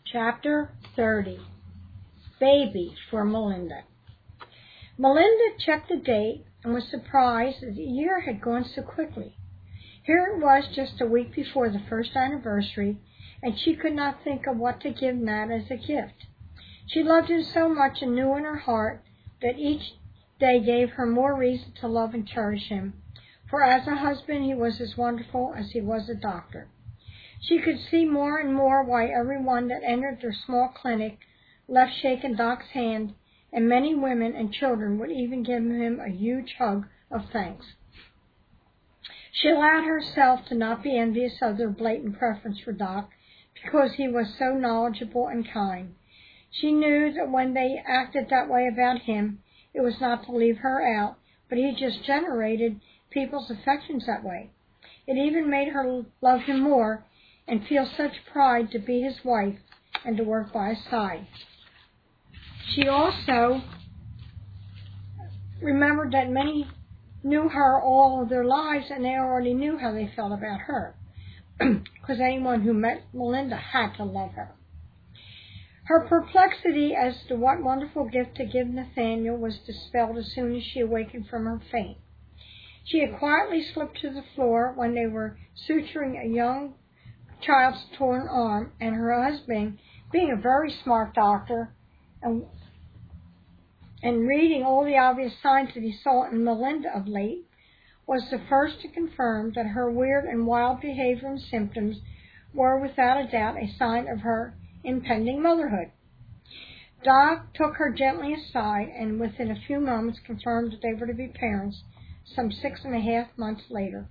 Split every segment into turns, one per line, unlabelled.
Chapter 30. Baby for Melinda. Melinda checked the date and was surprised that the year had gone so quickly. Here it was just a week before the first anniversary, and she could not think of what to give Nat as a gift. She loved him so much and knew in her heart that each day gave her more reason to love and cherish him, for as a husband he was as wonderful as he was a doctor. She could see more and more why everyone that entered their small clinic left shaking Doc's hand, and many women and children would even give him a huge hug of thanks. She allowed herself to not be envious of their blatant preference for Doc because he was so knowledgeable and kind. She knew that when they acted that way about him, it was not to leave her out, but he just generated people's affections that way. It even made her love him more and feel such pride to be his wife and to work by his side. She also remembered that many knew her all of their lives, and they already knew how they felt about her, because anyone who met Melinda had to love her. Her perplexity as to what wonderful gift to give Nathaniel was dispelled as soon as she awakened from her faint. She had quietly slipped to the floor when they were suturing a young child's torn arm, and her husband, being a very smart doctor and reading all the obvious signs that he saw in Melinda of late, was the first to confirm that her weird and wild behavior and symptoms were without a doubt a sign of her impending motherhood. Doc took her gently aside and within a few moments confirmed that they were to be parents some 6.5 months later.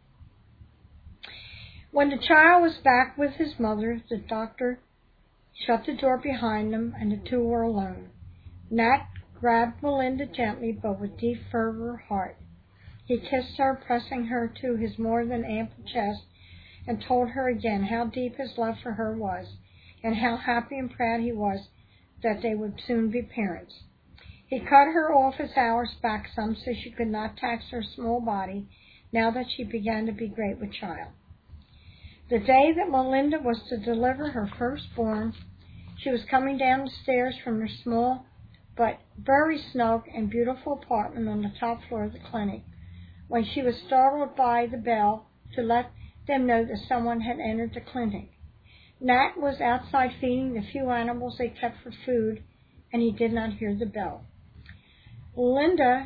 When the child was back with his mother, the doctor shut the door behind them, and the two were alone. Nat grabbed Melinda gently, but with deep fervor of heart. He kissed her, pressing her to his more than ample chest, and told her again how deep his love for her was, and how happy and proud he was that they would soon be parents. He cut her office hours back some so she could not tax her small body now that she began to be great with child. The day that Melinda was to deliver her firstborn, she was coming down the stairs from her small but very snug and beautiful apartment on the top floor of the clinic when she was startled by the bell to let them know that someone had entered the clinic. Nat was outside feeding the few animals they kept for food, and he did not hear the bell. Melinda.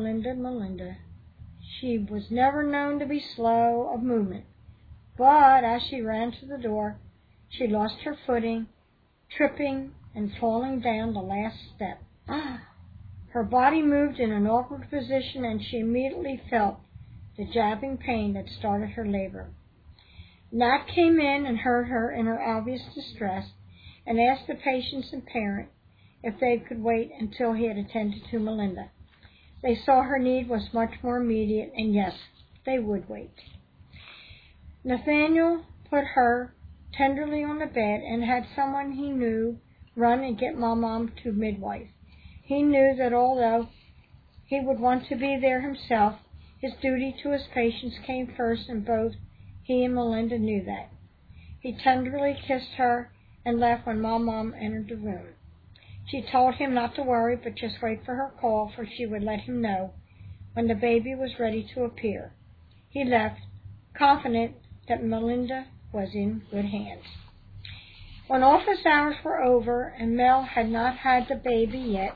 She was never known to be slow of movement. But as she ran to the door, she lost her footing, tripping and falling down the last step. Her body moved in an awkward position, and she immediately felt the jabbing pain that started her labor. Nat came in and heard her in her obvious distress, and asked the patients and parent if they could wait until he had attended to Melinda. They saw her need was much more immediate, and yes, they would wait. Nathaniel put her tenderly on the bed and had someone he knew run and get Mom to midwife. He knew that although he would want to be there himself, his duty to his patients came first, and both he and Melinda knew that. He tenderly kissed her and left when Mom entered the room. She told him not to worry, but just wait for her call, for she would let him know when the baby was ready to appear. He left, confident that Melinda was in good hands. When office hours were over and Mel had not had the baby yet,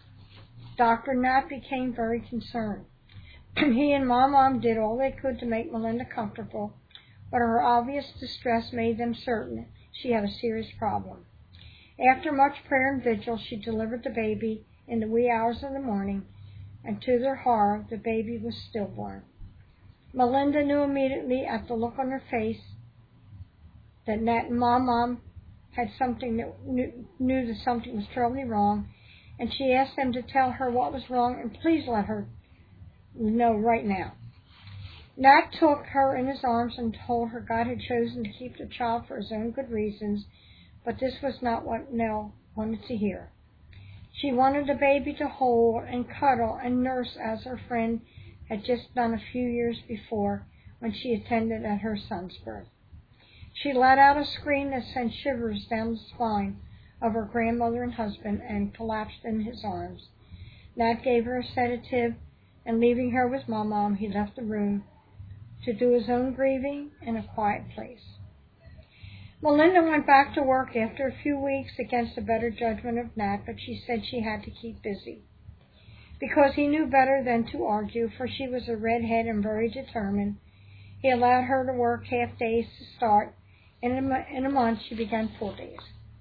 Dr. Nat became very concerned. He and Mom did all they could to make Melinda comfortable, but her obvious distress made them certain she had a serious problem. After much prayer and vigil, she delivered the baby in the wee hours of the morning, and to their horror, the baby was stillborn. Melinda knew immediately at the look on her face that Nat and Mom had knew that something was terribly wrong, and she asked them to tell her what was wrong and please let her know right now. Nat took her in his arms and told her God had chosen to keep the child for his own good reasons, but this was not what Nell wanted to hear. She wanted the baby to hold and cuddle and nurse as her friend had just done a few years before when she attended at her son's birth. She let out a scream that sent shivers down the spine of her grandmother and husband and collapsed in his arms. Nat gave her a sedative, and leaving her with Mom, he left the room to do his own grieving in a quiet place. Melinda went back to work after a few weeks against the better judgment of Nat, but she said she had to keep busy. Because he knew better than to argue, for she was a redhead and very determined, he allowed her to work half days to start. In a month, she began full days.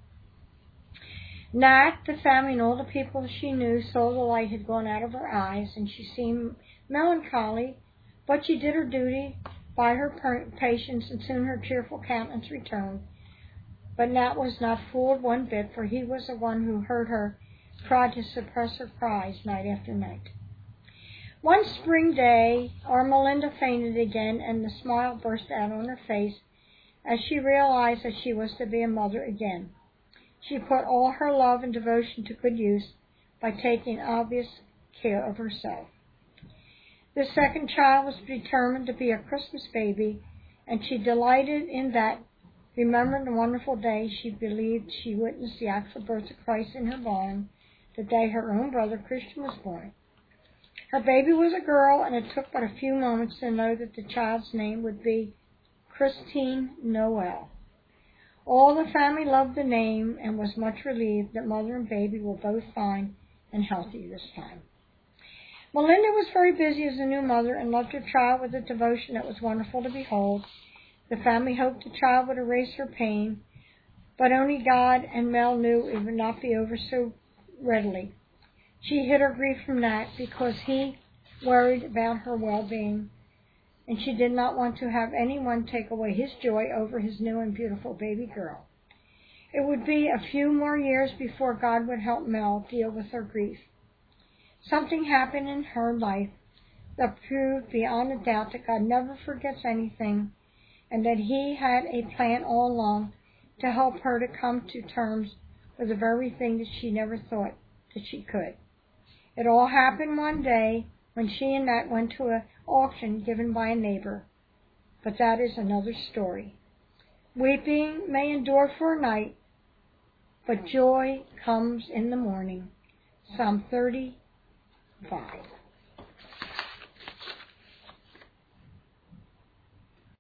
Nat, the family, and all the people she knew saw the light had gone out of her eyes, and she seemed melancholy, but she did her duty by her patients, and soon her cheerful countenance returned. But Nat was not fooled one bit, for he was the one who heard her try to suppress her cries night after night. One spring day, our Melinda fainted again, and the smile burst out on her face as she realized that she was to be a mother again. She put all her love and devotion to good use by taking obvious care of herself. The second child was determined to be a Christmas baby, and she delighted in that, remembering the wonderful day she believed she witnessed the actual birth of Christ in her barn, the day her own brother Christian was born. Her baby was a girl, and it took but a few moments to know that the child's name would be Christine Noel. All the family loved the name and was much relieved that mother and baby were both fine and healthy this time. Melinda was very busy as a new mother and loved her child with a devotion that was wonderful to behold. The family hoped the child would erase her pain, but only God and Mel knew it would not be over so readily. She hid her grief from Nat because he worried about her well-being, and she did not want to have anyone take away his joy over his new and beautiful baby girl. It would be a few more years before God would help Mel deal with her grief. Something happened in her life that proved beyond a doubt that God never forgets anything, and that he had a plan all along to help her to come to terms with the very thing that she never thought that she could. It all happened one day when she and Nat went to an auction given by a neighbor, but that is another story. Weeping may endure for a night, but joy comes in the morning. Psalm 35.